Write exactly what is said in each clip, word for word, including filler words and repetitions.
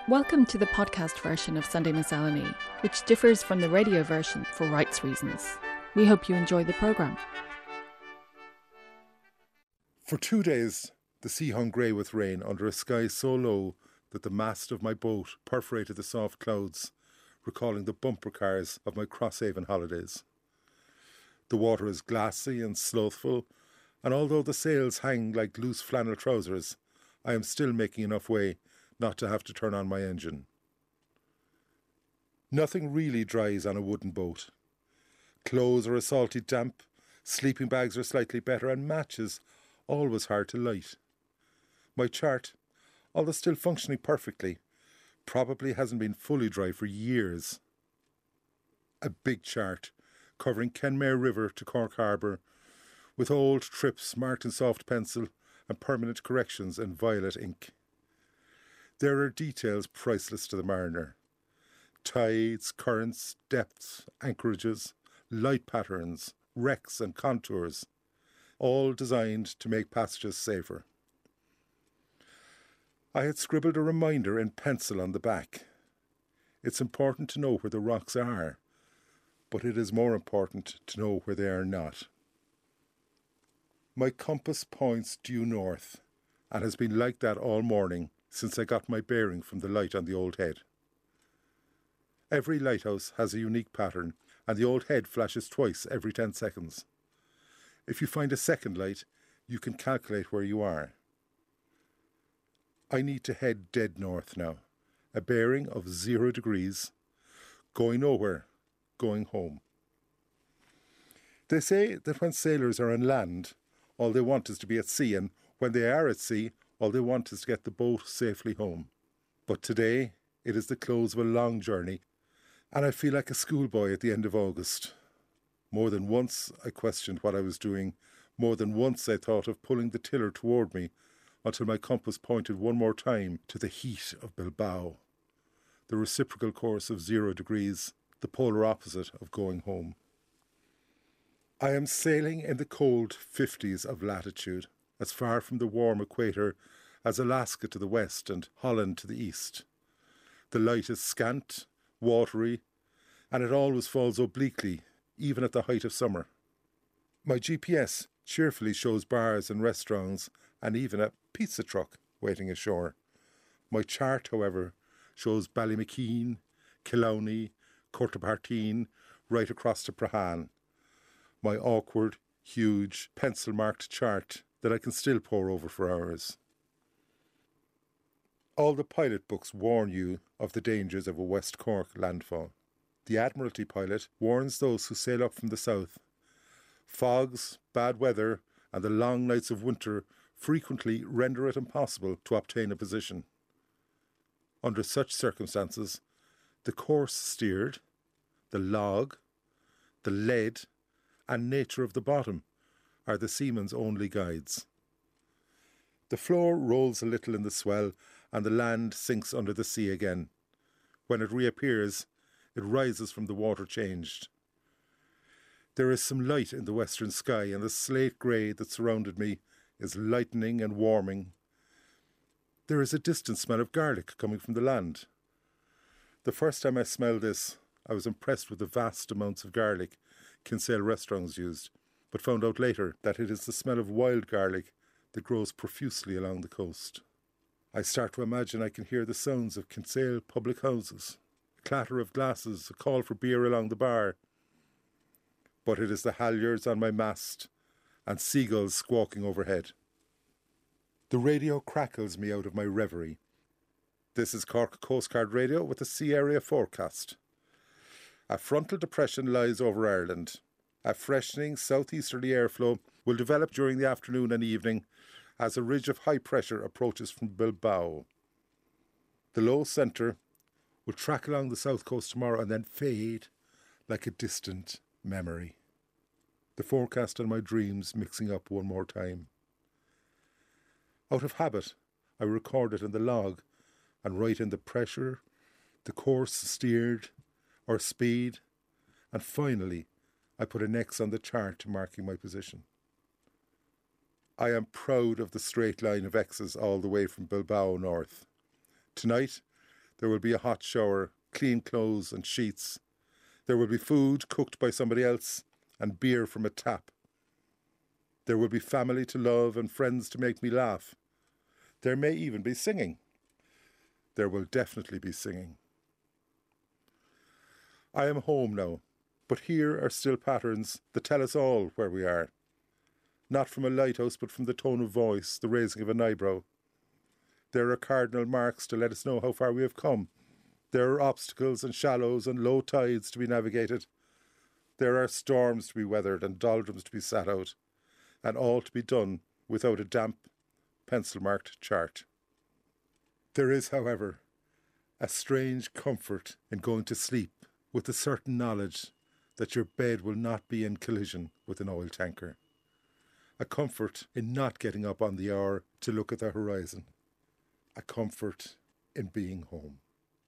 Welcome to the podcast version of Sunday Miscellany, which differs from the radio version for rights reasons. We hope you enjoy the programme. For two days, the sea hung grey with rain under a sky so low that the mast of my boat perforated the soft clouds, recalling the bumper cars of my Crosshaven holidays. The water is glassy and slothful, and although the sails hang like loose flannel trousers, I am still making enough way not to have to turn on my engine. Nothing really dries on a wooden boat. Clothes are a salty damp, sleeping bags are slightly better, and matches always hard to light. My chart, although still functioning perfectly, probably hasn't been fully dry for years. A big chart covering Kenmare River to Cork Harbour, with old trips marked in soft pencil and permanent corrections in violet ink. There are details priceless to the mariner. Tides, currents, depths, anchorages, light patterns, wrecks and contours, all designed to make passages safer. I had scribbled a reminder in pencil on the back. It's important to know where the rocks are, but it is more important to know where they are not. My compass points due north, and has been like that all morning since I got my bearing from the light on the old head. Every lighthouse has a unique pattern, and the old head flashes twice every ten seconds. If you find a second light, you can calculate where you are. I need to head dead north now, a bearing of zero degrees, going nowhere, going home. They say that when sailors are on land, all they want is to be at sea, and when they are at sea, all they want is to get the boat safely home. But today, it is the close of a long journey, and I feel like a schoolboy at the end of August. More than once I questioned what I was doing. More than once I thought of pulling the tiller toward me, until my compass pointed one more time to the heat of Bilbao, the reciprocal course of zero degrees, the polar opposite of going home. I am sailing in the cold fifties of latitude, as far from the warm equator as Alaska to the west and Holland to the east. The light is scant, watery, and it always falls obliquely, even at the height of summer. My G P S cheerfully shows bars and restaurants and even a pizza truck waiting ashore. My chart, however, shows Ballymakean, Killowney, Courtaparteen, right across to Prahan. My awkward, huge, pencil-marked chart that I can still pore over for hours. All the pilot books warn you of the dangers of a West Cork landfall. The Admiralty pilot warns those who sail up from the south. Fogs, bad weather, and the long nights of winter frequently render it impossible to obtain a position. Under such circumstances, the course steered, the log, the lead, and nature of the bottom are the seaman's only guides. The floor rolls a little in the swell, and the land sinks under the sea again. When it reappears, it rises from the water changed. There is some light in the western sky, and the slate grey that surrounded me is lightening and warming. There is a distant smell of garlic coming from the land. The first time I smelled this, I was impressed with the vast amounts of garlic Kinsale restaurants used, but found out later that it is the smell of wild garlic that grows profusely along the coast. I start to imagine I can hear the sounds of Kinsale public houses, a clatter of glasses, a call for beer along the bar. But it is the halyards on my mast and seagulls squawking overhead. The radio crackles me out of my reverie. This is Cork Coast Guard Radio with the sea area forecast. A frontal depression lies over Ireland. A freshening southeasterly airflow will develop during the afternoon and evening as a ridge of high pressure approaches from Bilbao. The low centre will track along the south coast tomorrow and then fade like a distant memory. The forecast and my dreams mixing up one more time. Out of habit, I record it in the log and write in the pressure, the course steered, or speed, and finally I put an X on the chart marking my position. I am proud of the straight line of X's all the way from Bilbao north. Tonight, There will be a hot shower, clean clothes and sheets. There will be food cooked by somebody else and beer from a tap. There will be family to love and friends to make me laugh. There may even be singing. There will definitely be singing. I am home now, but here are still patterns that tell us all where we are. Not from a lighthouse, but from the tone of voice, the raising of an eyebrow. There are cardinal marks to let us know how far we have come. There are obstacles and shallows and low tides to be navigated. There are storms to be weathered and doldrums to be sat out, and all to be done without a damp, pencil-marked chart. There is, however, a strange comfort in going to sleep with the certain knowledge that your bed will not be in collision with an oil tanker. A comfort in not getting up on the hour to look at the horizon. A comfort in being home.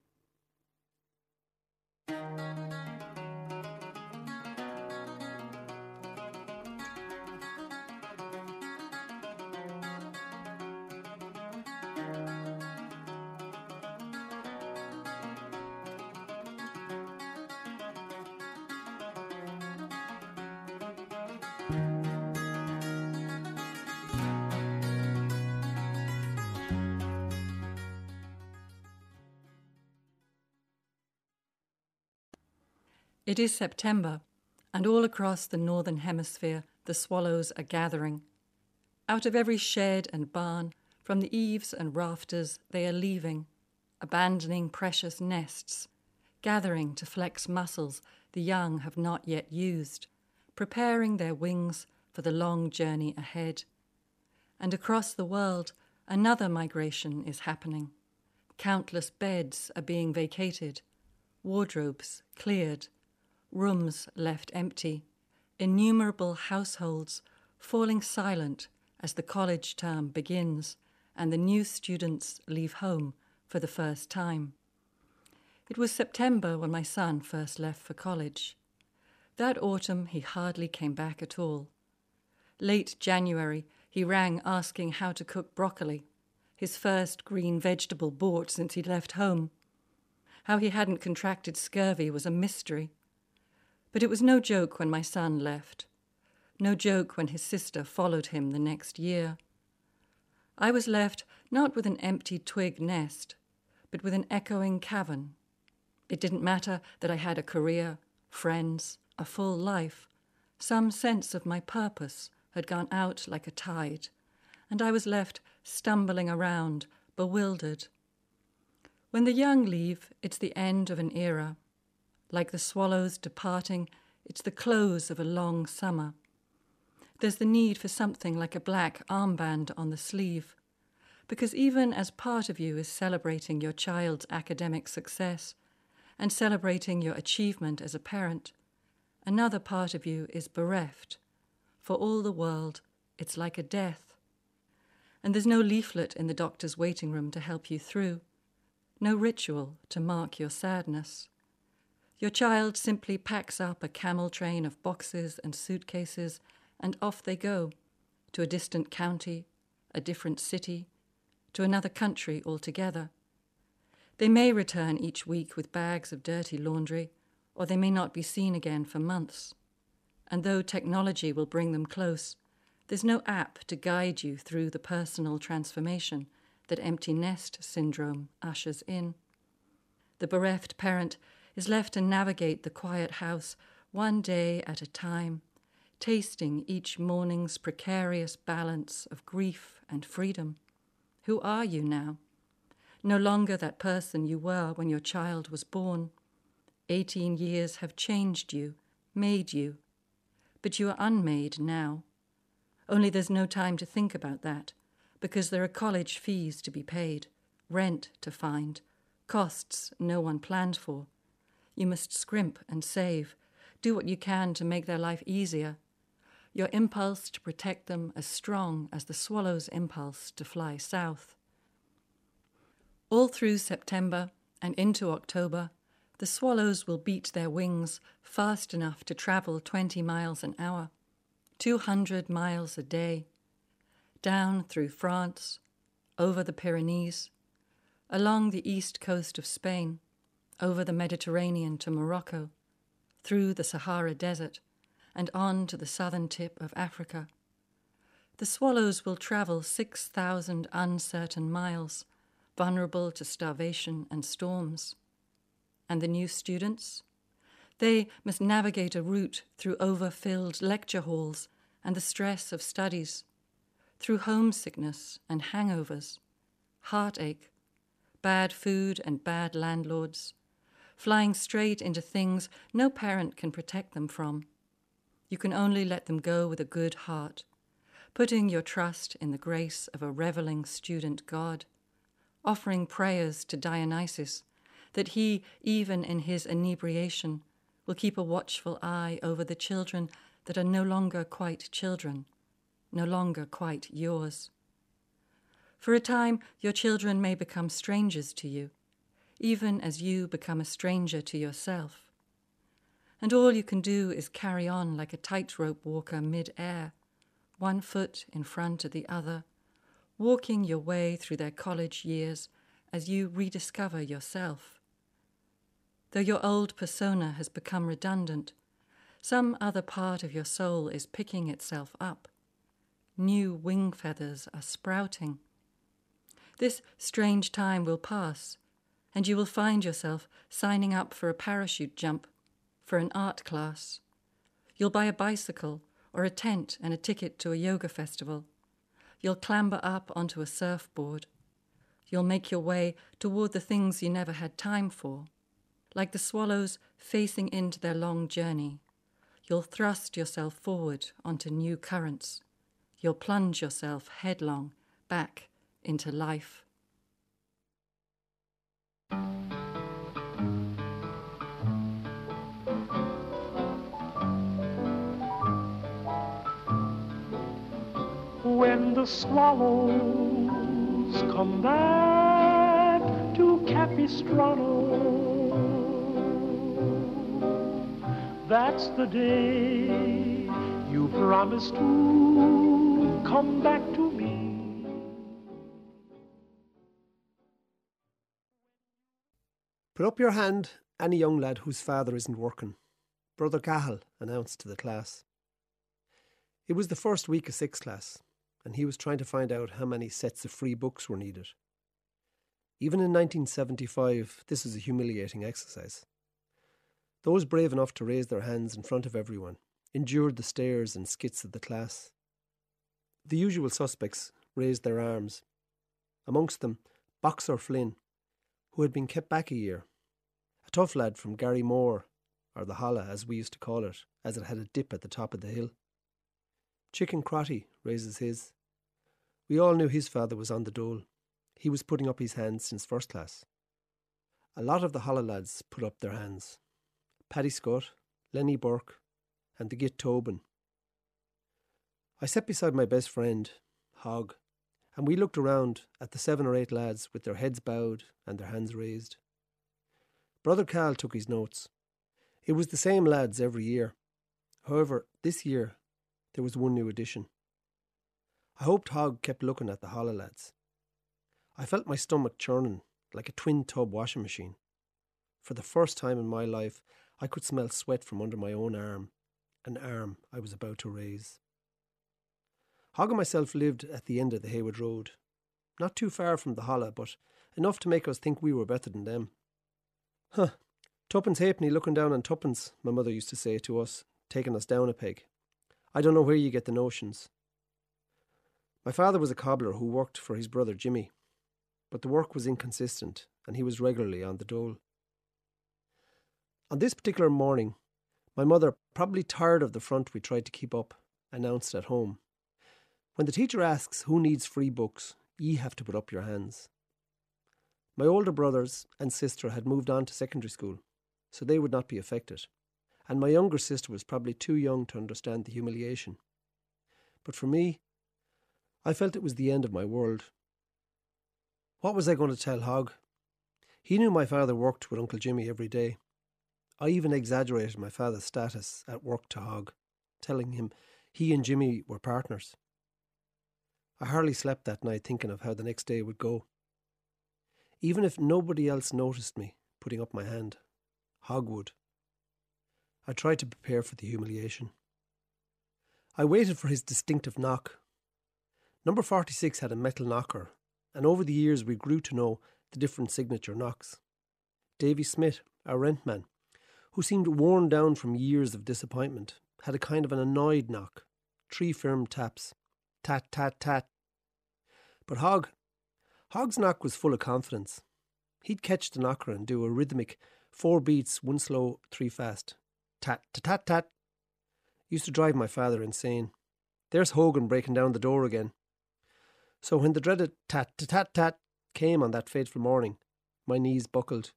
It is September, and all across the northern hemisphere the swallows are gathering. Out of every shed and barn, from the eaves and rafters, they are leaving, abandoning precious nests, gathering to flex muscles the young have not yet used, preparing their wings for the long journey ahead. And across the world, another migration is happening. Countless beds are being vacated, wardrobes cleared, rooms left empty, innumerable households falling silent as the college term begins and the new students leave home for the first time. It was September when my son first left for college. That autumn he hardly came back at all. Late January he rang asking how to cook broccoli, his first green vegetable bought since he left home. How he hadn't contracted scurvy was a mystery. But it was no joke when my son left. No joke when his sister followed him the next year. I was left not with an empty twig nest, but with an echoing cavern. It didn't matter that I had a career, friends, a full life. Some sense of my purpose had gone out like a tide, and I was left stumbling around, bewildered. When the young leave, it's the end of an era. Like the swallows departing, it's the close of a long summer. There's the need for something like a black armband on the sleeve, because even as part of you is celebrating your child's academic success and celebrating your achievement as a parent, another part of you is bereft. For all the world, it's like a death. And there's no leaflet in the doctor's waiting room to help you through, no ritual to mark your sadness. Your child simply packs up a camel train of boxes and suitcases, and off they go, to a distant county, a different city, to another country altogether. They may return each week with bags of dirty laundry, or they may not be seen again for months. And though technology will bring them close, there's no app to guide you through the personal transformation that empty nest syndrome ushers in. The bereft parent is left to navigate the quiet house one day at a time, tasting each morning's precarious balance of grief and freedom. Who are you now? No longer that person you were when your child was born. Eighteen years have changed you, made you, but you are unmade now. Only there's no time to think about that, because there are college fees to be paid, rent to find, costs no one planned for. You must scrimp and save, do what you can to make their life easier. Your impulse to protect them as strong as the swallow's impulse to fly south. All through September and into October, the swallows will beat their wings fast enough to travel twenty miles an hour, two hundred miles a day, down through France, over the Pyrenees, along the east coast of Spain, over the Mediterranean to Morocco, through the Sahara Desert, and on to the southern tip of Africa. The swallows will travel six thousand uncertain miles, vulnerable to starvation and storms. And the new students? They must navigate a route through overfilled lecture halls and the stress of studies, through homesickness and hangovers, heartache, bad food and bad landlords, flying straight into things no parent can protect them from. You can only let them go with a good heart, putting your trust in the grace of a reveling student God, offering prayers to Dionysus that he, even in his inebriation, will keep a watchful eye over the children that are no longer quite children, no longer quite yours. For a time, your children may become strangers to you, even as you become a stranger to yourself. And all you can do is carry on like a tightrope walker mid-air, one foot in front of the other, walking your way through their college years as you rediscover yourself. Though your old persona has become redundant, some other part of your soul is picking itself up. New wing feathers are sprouting. This strange time will pass, and you will find yourself signing up for a parachute jump, for an art class. You'll buy a bicycle or a tent and a ticket to a yoga festival. You'll clamber up onto a surfboard. You'll make your way toward the things you never had time for. Like the swallows facing into their long journey, you'll thrust yourself forward onto new currents. You'll plunge yourself headlong back into life. When the swallows come back to Capistrano, that's the day you promised to come back to me. Put up your hand, any young lad whose father isn't working, Brother Cahill announced to the class. It was the first week of sixth class, and he was trying to find out how many sets of free books were needed. Even in nineteen seventy-five, this was a humiliating exercise. Those brave enough to raise their hands in front of everyone endured the stares and skits of the class. The usual suspects raised their arms. Amongst them, Boxer Flynn, who had been kept back a year, a tough lad from Gary Moore, or the Holla as we used to call it, as it had a dip at the top of the hill. Chicken Crotty raises his. We all knew his father was on the dole. He was putting up his hands since first class. A lot of the Holla lads put up their hands. Paddy Scott, Lenny Burke, and the Git Tobin. I sat beside my best friend, Hogg, and we looked around at the seven or eight lads with their heads bowed and their hands raised. Brother Carl took his notes. It was the same lads every year. However, this year there was one new addition. I hoped Hogg kept looking at the Holla lads. I felt my stomach churning like a twin tub washing machine. For the first time in my life, I could smell sweat from under my own arm, an arm I was about to raise. Hogg and myself lived at the end of the Haywood Road, not too far from the Holla, but enough to make us think we were better than them. Huh, tuppence halfpenny looking down on tuppence, my mother used to say to us, taking us down a peg. I don't know where you get the notions. My father was a cobbler who worked for his brother Jimmy, but the work was inconsistent and he was regularly on the dole. On this particular morning, my mother, probably tired of the front we tried to keep up, announced at home, "When the teacher asks who needs free books, ye have to put up your hands." My older brothers and sister had moved on to secondary school, so they would not be affected, and my younger sister was probably too young to understand the humiliation. But for me, I felt it was the end of my world. What was I going to tell Hogg? He knew my father worked with Uncle Jimmy every day. I even exaggerated my father's status at work to Hogg, telling him he and Jimmy were partners. I hardly slept that night thinking of how the next day would go. even if nobody else noticed me putting up my hand. Hogg would. I tried to prepare for the humiliation. I waited for his distinctive knock. Number forty-six had a metal knocker, and over the years we grew to know the different signature knocks. Davy Smith, our rentman, who seemed worn down from years of disappointment, had a kind of an annoyed knock. Three firm taps. Tat, tat, tat. But Hogg, Hogg's knock was full of confidence. He'd catch the knocker and do a rhythmic four beats, one slow, three fast. Tat, tat, tat, tat. Used to drive my father insane. There's Hogan breaking down the door again. So when the dreaded tat, tat, tat, tat came on that fateful morning, my knees buckled.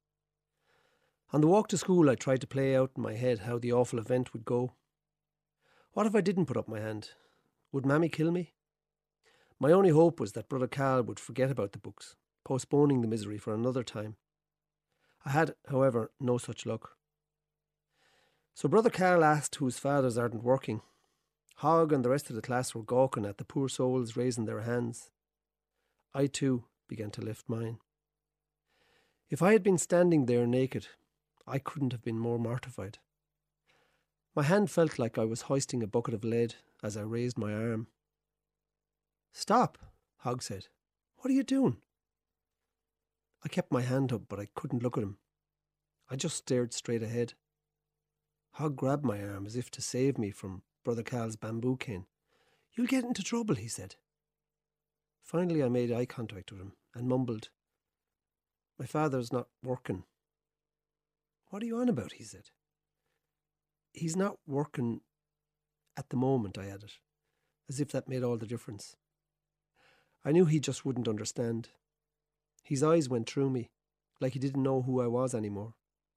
On the walk to school, I tried to play out in my head how the awful event would go. What if I didn't put up my hand? Would Mammy kill me? My only hope was that Brother Cal would forget about the books, postponing the misery for another time. I had, however, no such luck. So Brother Cal asked whose fathers aren't working. Hogg and the rest of the class were gawking at the poor souls raising their hands. I too began to lift mine. If I had been standing there naked, I couldn't have been more mortified. My hand felt like I was hoisting a bucket of lead as I raised my arm. "Stop," Hogg said. "What are you doing?" I kept my hand up, but I couldn't look at him. I just stared straight ahead. Hogg grabbed my arm as if to save me from Brother Cal's bamboo cane. "You'll get into trouble," he said. Finally I made eye contact with him and mumbled, "My father's not working." "What are you on about?" he said. "He's not working at the moment," I added, as if that made all the difference. I knew he just wouldn't understand. His eyes went through me, like he didn't know who I was anymore.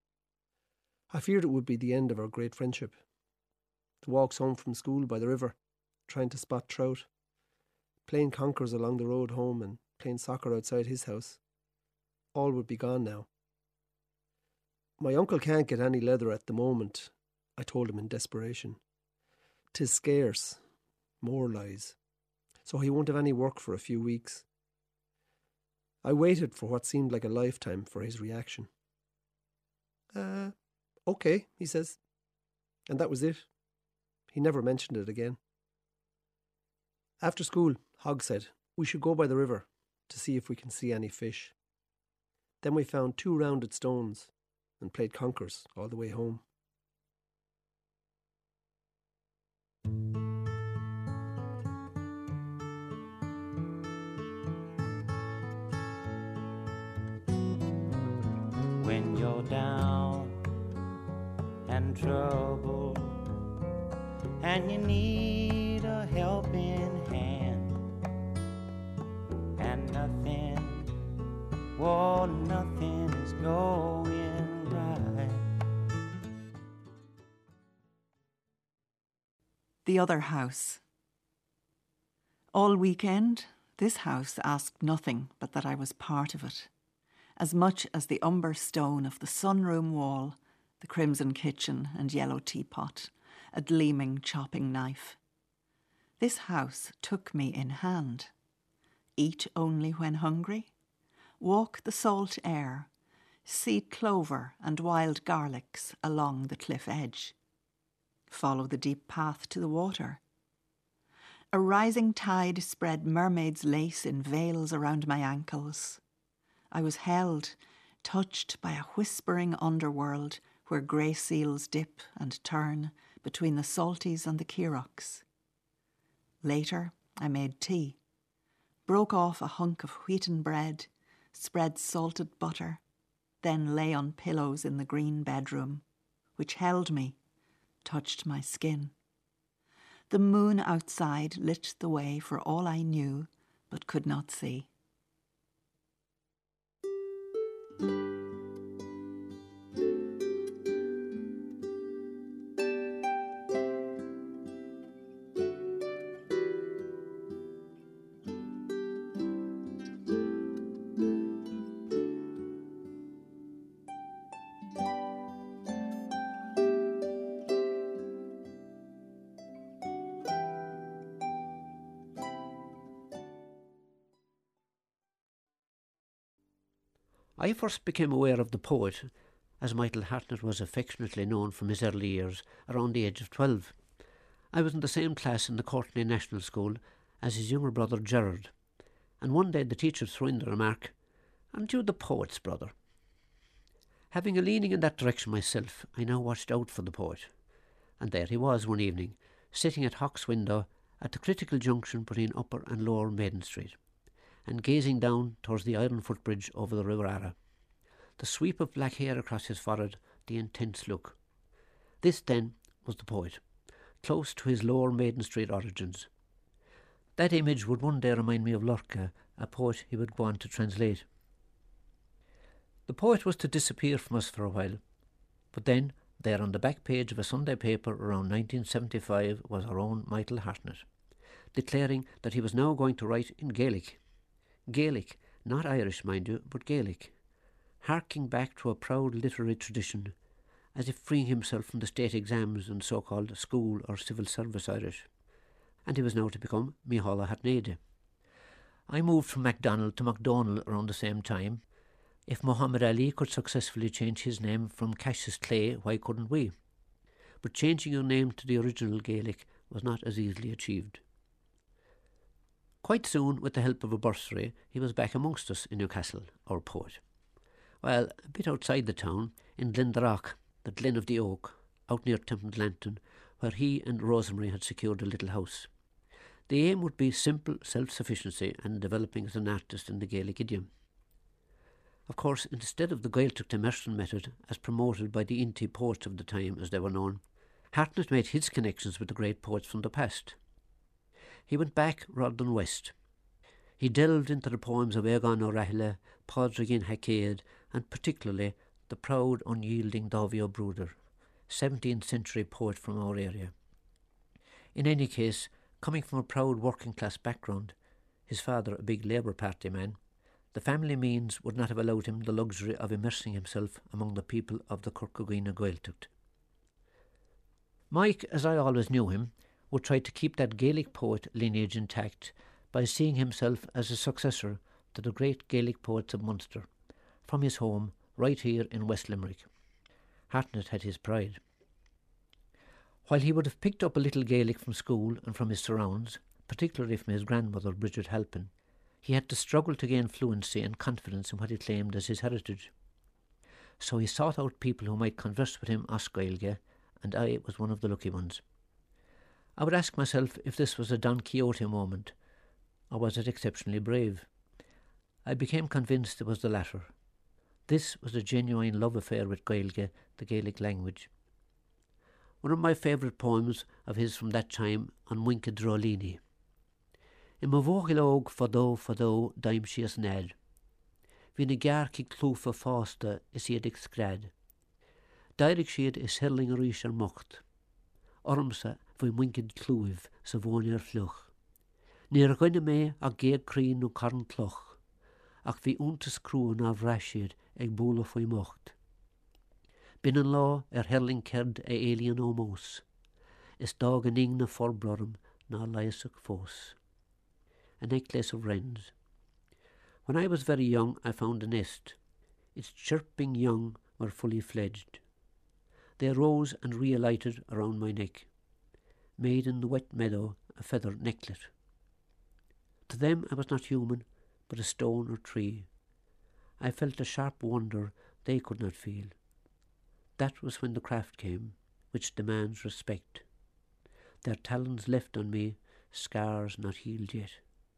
I feared it would be the end of our great friendship. The walks home from school by the river, trying to spot trout, playing conkers along the road home and playing soccer outside his house, all would be gone now. "My uncle can't get any leather at the moment," I told him in desperation. "'Tis scarce, more lies, so he won't have any work for a few weeks." I waited for what seemed like a lifetime for his reaction. Uh, okay, he says. And that was it. He never mentioned it again. After school, Hogg said, we should go by the river to see if we can see any fish. Then we found two rounded stones and played conkers all the way home. When you're down and troubled and you need a helping hand, and nothing, oh, nothing is going right. The other house. All weekend, this house asked nothing but that I was part of it, as much as the umber stone of the sunroom wall, the crimson kitchen and yellow teapot, a gleaming chopping knife. This house took me in hand. Eat only when hungry, walk the salt air, seed clover and wild garlics along the cliff edge, follow the deep path to the water. A rising tide spread mermaid's lace in veils around my ankles. I was held, touched by a whispering underworld where grey seals dip and turn between the salties and the Kieroks. Later, I made tea, broke off a hunk of wheaten bread, spread salted butter, then lay on pillows in the green bedroom, which held me, touched my skin. The moon outside lit the way for all I knew but could not see. I first became aware of the poet, as Michael Hartnett was affectionately known from his early years, around the age of twelve. I was in the same class in the Courtenay National School as his younger brother Gerard, and one day the teacher threw in the remark, "Aren't you the poet's brother?" Having a leaning in that direction myself, I now watched out for the poet, and there he was one evening, sitting at Hawk's window at the critical junction between Upper and Lower Maiden Street, and gazing down towards the iron footbridge over the River Ara. The sweep of black hair across his forehead, the intense look. This, then, was the poet, close to his Lower Maiden Street origins. That image would one day remind me of Lorca, a poet he would go on to translate. The poet was to disappear from us for a while, but then, there on the back page of a Sunday paper around nineteen seventy-five was our own Michael Hartnett, declaring that he was now going to write in Gaelic. Gaelic, not Irish, mind you, but Gaelic, harking back to a proud literary tradition, as if freeing himself from the state exams and so-called school or civil service Irish. And he was now to become Mícheál Hartnéide. I moved from MacDonald to MacDonald around the same time. If Muhammad Ali could successfully change his name from Cassius Clay, why couldn't we? But changing your name to the original Gaelic was not as easily achieved. Quite soon, with the help of a bursary, he was back amongst us in Newcastle, our poet. Well, a bit outside the town, in Glendalough, the Glen of the Oak, out near Templelanton, where he and Rosemary had secured a little house. The aim would be simple self-sufficiency and developing as an artist in the Gaelic idiom. Of course, instead of the Gaeltacht immersion method, as promoted by the Inti poets of the time as they were known, Hartnett made his connections with the great poets from the past. He went back rather than west. He delved into the poems of Eoghan O'Rahilly, Padraig Hacéad, and particularly the proud, unyielding Dávi O'Brúder, seventeenth century poet from our area. In any case, coming from a proud working-class background, his father a big Labour Party man, the family means would not have allowed him the luxury of immersing himself among the people of the Corcagwina Gaeltacht. Mike, as I always knew him, would try to keep that Gaelic poet lineage intact by seeing himself as a successor to the great Gaelic poets of Munster, from his home right here in West Limerick. Hartnett had his pride. While he would have picked up a little Gaelic from school and from his surrounds, particularly from his grandmother Bridget Halpin, he had to struggle to gain fluency and confidence in what he claimed as his heritage. So he sought out people who might converse with him as Gaeilge, and I was one of the lucky ones. I would ask myself if this was a Don Quixote moment, or was it exceptionally brave? I became convinced it was the latter. This was a genuine love affair with Gaeilge, the Gaelic language. One of my favourite poems of his from that time, on Muinke Drolini. In my vógilóg fadó fadó daim sias ned. Bhí na gearci clúfa fásta is iad ag scrad. Dairig siad is herling a rís ar mocht. Ormsa bhí muinkid clúibh sa bhóin ar fluch. Níor gine mé ag géad crín nó carn cloch, ach bhí úntas crúan á bhreisiad ag búla faoi mocht. Bin an lá ar herling cerd a élian ó mós. Is dag an ing na forbrorum ná laisach fós. A necklace of wrens. When I was very young, I found a nest. Its chirping young were fully fledged. They arose and re-alighted around my neck, made in the wet meadow a feather necklet. To them I was not human, but a stone or tree. I felt a sharp wonder they could not feel. That was when the craft came, which demands respect. Their talons left on me scars not healed yet.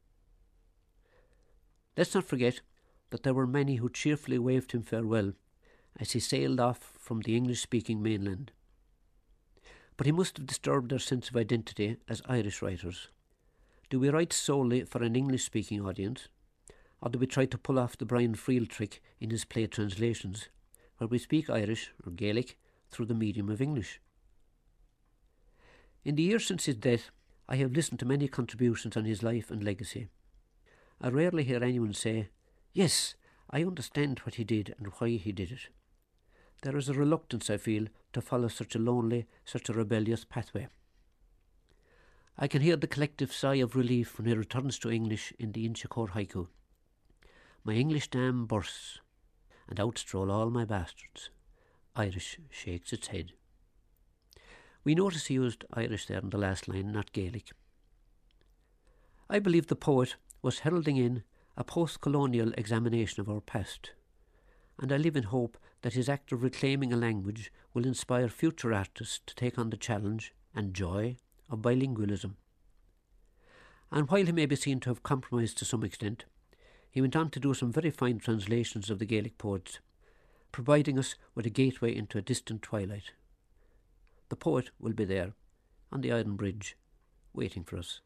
Let's not forget that there were many who cheerfully waved him farewell as he sailed off from the English-speaking mainland. But he must have disturbed their sense of identity as Irish writers. Do we write solely for an English-speaking audience, or do we try to pull off the Brian Friel trick in his play translations, where we speak Irish or Gaelic through the medium of English? In the years since his death, I have listened to many contributions on his life and legacy. I rarely hear anyone say, "Yes, I understand what he did and why he did it." There is a reluctance, I feel, to follow such a lonely, such a rebellious pathway. I can hear the collective sigh of relief when he returns to English in the Inchicore haiku. My English dam bursts. and out stroll all my bastards. Irish shakes its head. We notice he used Irish there in the last line, not Gaelic. I believe the poet was heralding in a post-colonial examination of our past, and I live in hope that his act of reclaiming a language will inspire future artists to take on the challenge and joy of bilingualism. And while he may be seen to have compromised to some extent, he went on to do some very fine translations of the Gaelic poets, providing us with a gateway into a distant twilight. The poet will be there, on the Iron Bridge, waiting for us.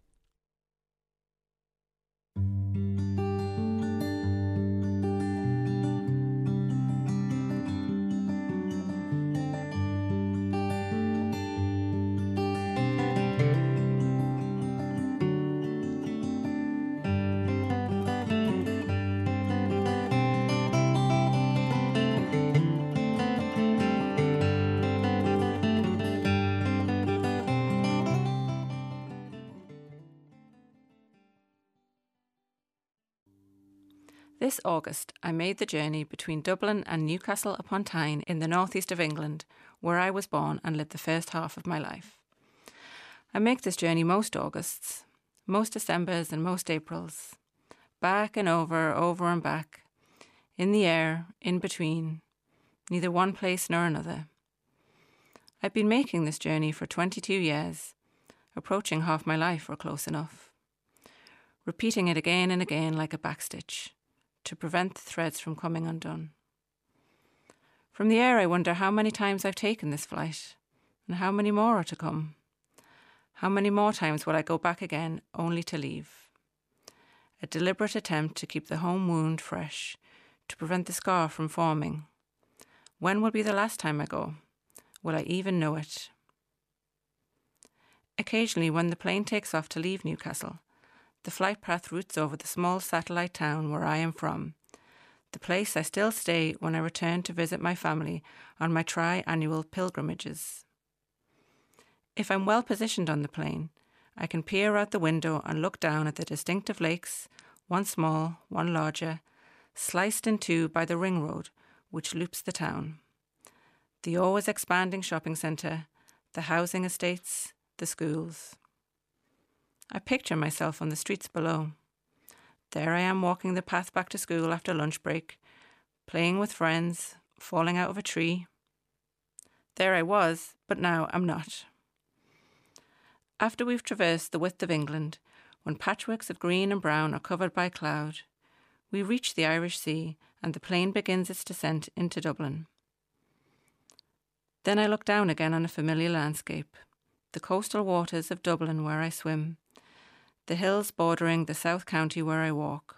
This August, I made the journey between Dublin and Newcastle upon Tyne in the northeast of England, where I was born and lived the first half of my life. I make this journey most Augusts, most Decembers and most Aprils, back and over, over and back, in the air, in between, neither one place nor another. I've been making this journey for twenty-two years, approaching half my life or close enough, repeating it again and again like a backstitch, to prevent the threads from coming undone. From the air I wonder how many times I've taken this flight, and how many more are to come. How many more times will I go back again, only to leave? A deliberate attempt to keep the home wound fresh, to prevent the scar from forming. When will be the last time I go? Will I even know it? Occasionally, when the plane takes off to leave Newcastle, the flight path routes over the small satellite town where I am from, the place I still stay when I return to visit my family on my tri-annual pilgrimages. If I'm well positioned on the plane, I can peer out the window and look down at the distinctive lakes, one small, one larger, sliced in two by the ring road which loops the town. The always expanding shopping centre, the housing estates, the schools. I picture myself on the streets below. There I am walking the path back to school after lunch break, playing with friends, falling out of a tree. There I was, but now I'm not. After we've traversed the width of England, when patchworks of green and brown are covered by cloud, we reach the Irish Sea and the plane begins its descent into Dublin. Then I look down again on a familiar landscape, the coastal waters of Dublin where I swim, the hills bordering the South County where I walk.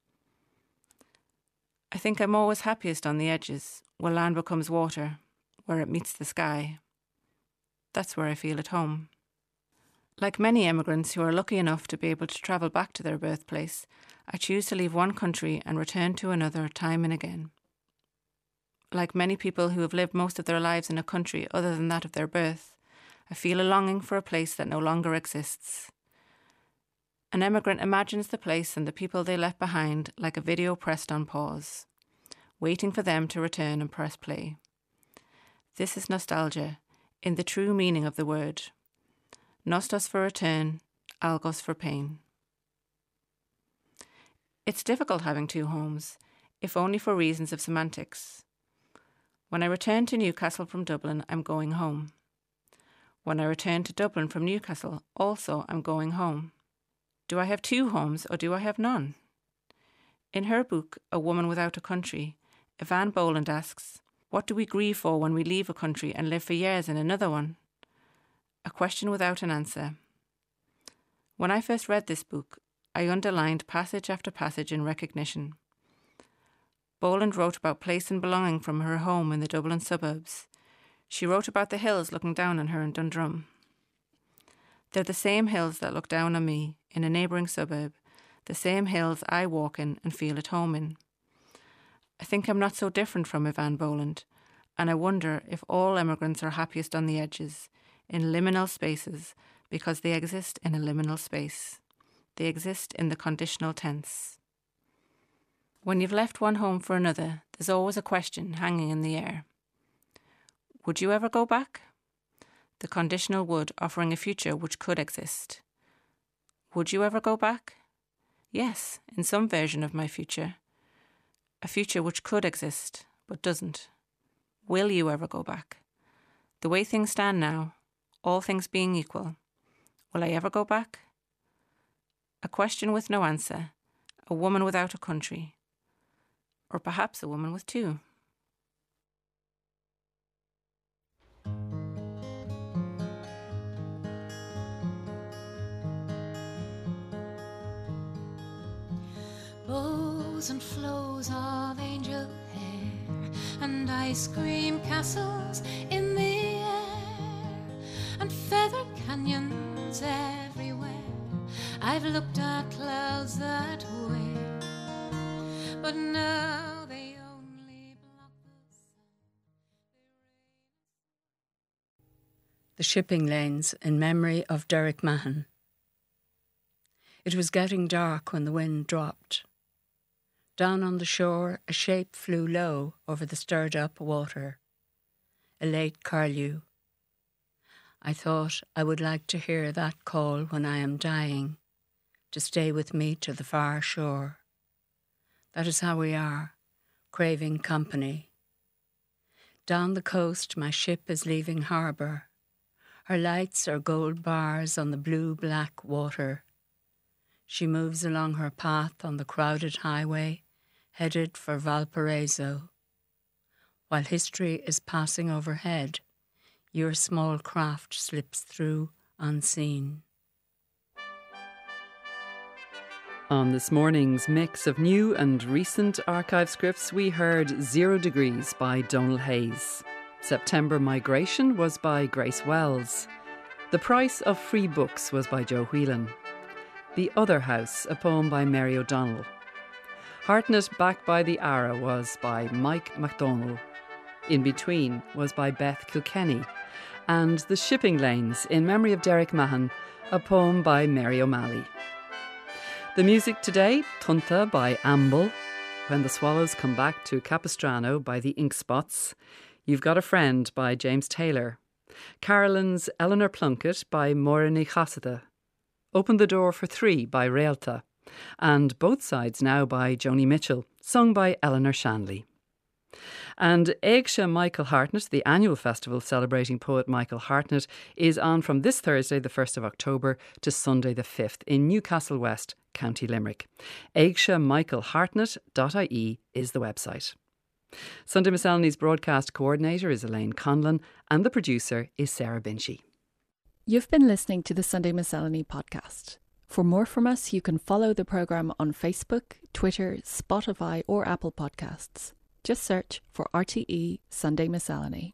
I think I'm always happiest on the edges, where land becomes water, where it meets the sky. That's where I feel at home. Like many emigrants who are lucky enough to be able to travel back to their birthplace, I choose to leave one country and return to another time and again. Like many people who have lived most of their lives in a country other than that of their birth, I feel a longing for a place that no longer exists. An emigrant imagines the place and the people they left behind like a video pressed on pause, waiting for them to return and press play. This is nostalgia, in the true meaning of the word. Nostos for return, algos for pain. It's difficult having two homes, if only for reasons of semantics. When I return to Newcastle from Dublin, I'm going home. When I return to Dublin from Newcastle, also I'm going home. Do I have two homes or do I have none? In her book, A Woman Without a Country, Evan Boland asks, what do we grieve for when we leave a country and live for years in another one? A question without an answer. When I first read this book, I underlined passage after passage in recognition. Boland wrote about place and belonging from her home in the Dublin suburbs. She wrote about the hills looking down on her in Dundrum. They're the same hills that look down on me in a neighbouring suburb, the same hills I walk in and feel at home in. I think I'm not so different from Evan Boland, and I wonder if all emigrants are happiest on the edges, in liminal spaces, because they exist in a liminal space. They exist in the conditional tense. When you've left one home for another, there's always a question hanging in the air. Would you ever go back? The conditional would offering a future which could exist. Would you ever go back? Yes, in some version of my future. A future which could exist, but doesn't. Will you ever go back? The way things stand now, all things being equal, will I ever go back? A question with no answer, a woman without a country, or perhaps a woman with two. Bows and flows of angel hair and ice cream castles in the air and feather canyons everywhere. I've looked at clouds that way, but now they only block the sun. The Shipping Lanes in memory of Derek Mahon. It was getting dark when the wind dropped. Down on the shore, a shape flew low over the stirred-up water. A late curlew. I thought I would like to hear that call when I am dying, to stay with me to the far shore. That is how we are, craving company. Down the coast my ship is leaving harbour. Her lights are gold bars on the blue-black water. She moves along her path on the crowded highway, headed for Valparaiso. While history is passing overhead, your small craft slips through unseen. On this morning's mix of new and recent archive scripts, we heard Zero Degrees by Donal Hayes. September Migration was by Grace Wells. The Price of Free Books was by Joe Whelan. The Other House, a poem by Mary O'Donnell. Hartnett Back by the Ara was by Mike MacDonald. In Between was by Beth Kilkenny. And The Shipping Lanes, in memory of Derek Mahon, a poem by Mary O'Malley. The music today, Tunta by Amble, When the Swallows Come Back to Capistrano by the Ink Spots, You've Got a Friend by James Taylor, Carolyn's Eleanor Plunkett by Maura Ní Chasadha, Open the Door for Three by Réalta, and Both Sides Now by Joni Mitchell, sung by Eleanor Shanley. And Éagsha Michael Hartnett, the annual festival celebrating poet Michael Hartnett, is on from this Thursday, the first of October, to Sunday the fifth in Newcastle West, County Limerick. éagsha michael hartnett dot I E is the website. Sunday Miscellany's broadcast coordinator is Elaine Conlon, and the producer is Sarah Binchy. You've been listening to the Sunday Miscellany podcast. For more from us, you can follow the programme on Facebook, Twitter, Spotify or Apple Podcasts. Just search for R T E Sunday Miscellany.